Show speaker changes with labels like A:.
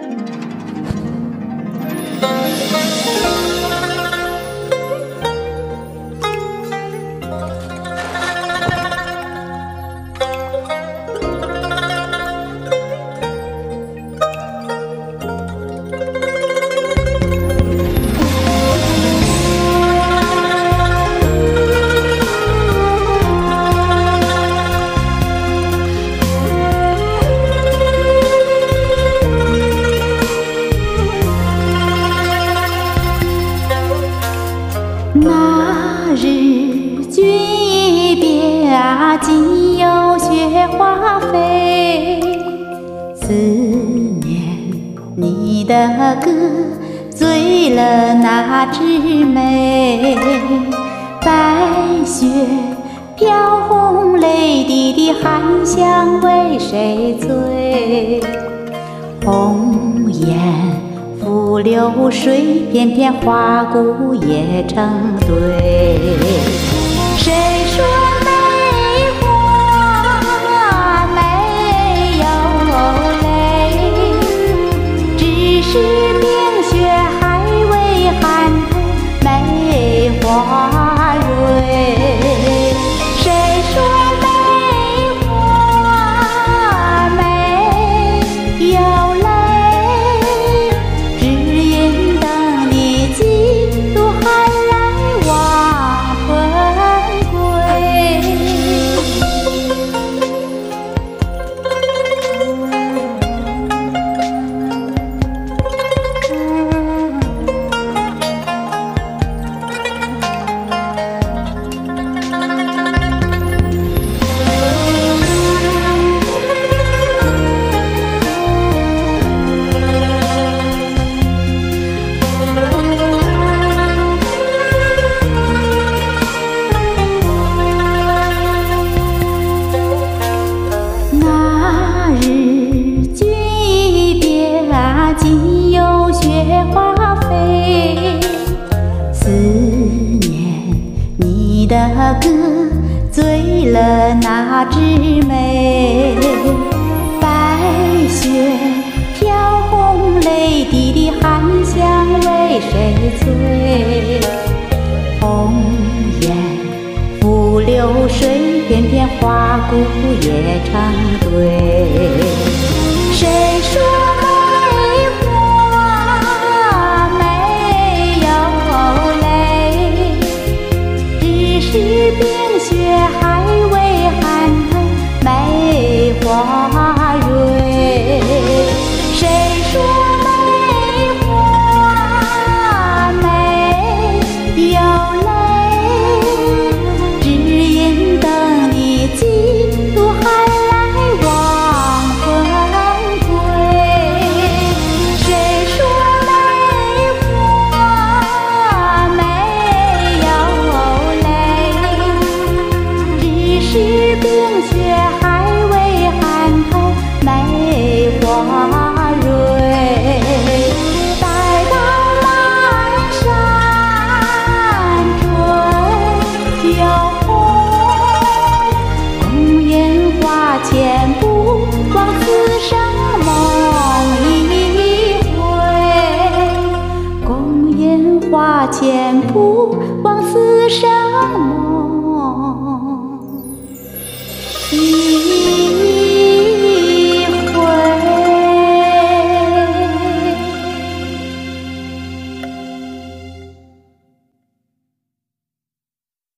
A: 那日君一别啊，今有雪花飞。思念你的歌，醉了那枝梅。白雪飘红泪滴的含香为谁醉？红颜付流水，片片花骨也成堆。谁说梅花没有泪？只是冰雪还未寒透梅花蕊。谁说梅花没有泪？今有雪花飞，思念你的歌，醉了那枝梅。白雪飘红泪滴的含香为谁醉？红颜付流水，片片花骨也成堆。